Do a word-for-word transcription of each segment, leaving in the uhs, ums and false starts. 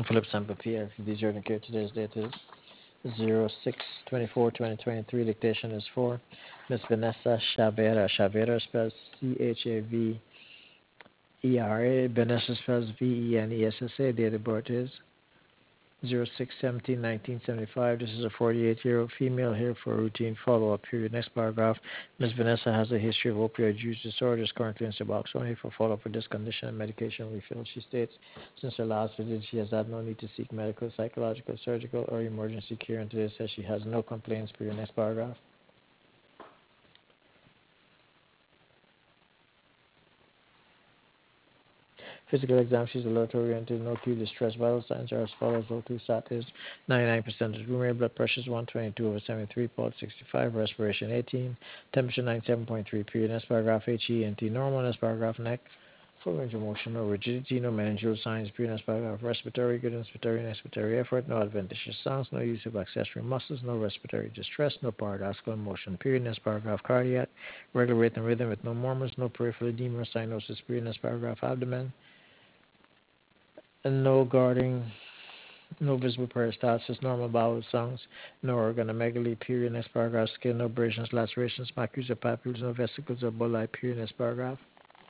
Philip Sample P L C D Journal Care. Today's date is zero six twenty-four twenty twenty-three. Dictation is for Miss Vanessa Chavera. Chavera spells C H A V E R A. Vanessa spells V E N E S S A. Date of birth is zero six seventeen nineteen seventy-five. This is a forty-eight-year-old female here for a routine follow-up period. Next paragraph. Miss Vanessa has a history of opioid use disorder. Is currently in Suboxone for follow-up for this condition and medication refill. She states since her last visit, she has had no need to seek medical, psychological, surgical, or emergency care, and today says she has no complaints. Period. Next paragraph. Physical exam, she's alert oriented, no acute distress. Vital signs are as follows. O two sat is ninety-nine percent of the room rate, blood pressure is one twenty-two over seventy-three, pulse sixty-five, respiration eighteen, temperature ninety-seven point three. Period. Next paragraph, H E N T normal. Next paragraph, neck, full range of motion, no rigidity, no meningeal signs. Period. Next paragraph, respiratory, good inspiratory and expiratory effort, no adventitious sounds, no use of accessory muscles, no respiratory distress, no paradoxical motion. Period. Next paragraph, cardiac, regular rate and rhythm with no murmurs, no peripheral edema or cyanosis. Period. Next paragraph, abdomen, and no guarding, no visible peristalsis, normal bowel sounds, no organomegaly, period. Next paragraph, skin, no abrasions, lacerations, macules or papules, no vesicles or bullae, period. Next paragraph.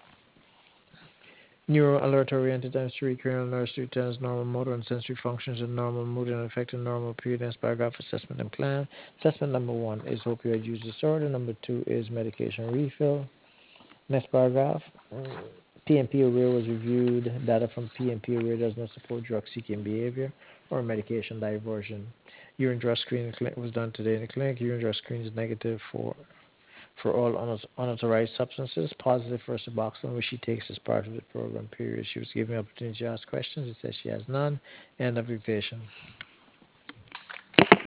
Neuro alert oriented times three, cranial nerves three times, normal motor and sensory functions and normal mood and affected normal, period. Next paragraph, assessment and plan. Assessment number one is opioid use disorder. Number two is medication refill. Next paragraph. P and P aware was reviewed. Data from P and P aware does not support drug-seeking behavior or medication diversion. Urine drug screening was done today in the clinic. Urine drug screen is negative for for all unauthorized substances, positive for Suboxone, which she takes as part of the program. Period. She was given the opportunity to ask questions. It says she has none. End of dictation.